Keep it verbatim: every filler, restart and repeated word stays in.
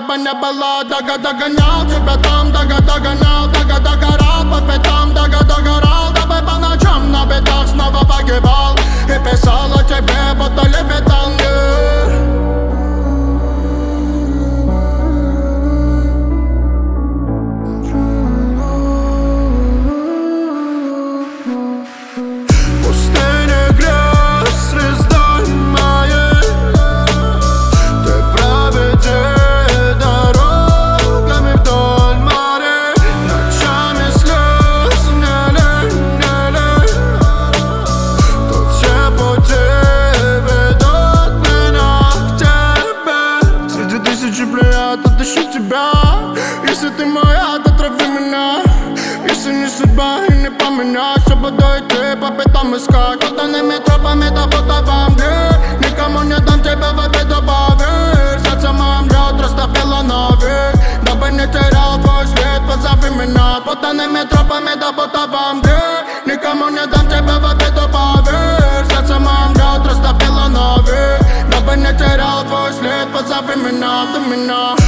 бы не было. Дага догонял тебя там, дага догонял, дага догорал по пятам, дага догорал. Тобой по ночам на бедах снова погибал и писал о тебе, будто лепетал мне. Отыщу тебя. Если ты моя, то трави меня. Если не судьба и не поменять, все буду идти по пятам искать. Путанными тропами, да будто во мне. Никому не дам тебя в обиду, поверь. Сердце моим лед растопило навек. Дабы не терял твой след, позови меня. Путанными тропами, да будто во мне. Никому не дам тебя в обиду, поверь. Сердце моим лед растопило навек. Дабы не терял твой след, позови меня, ты меня.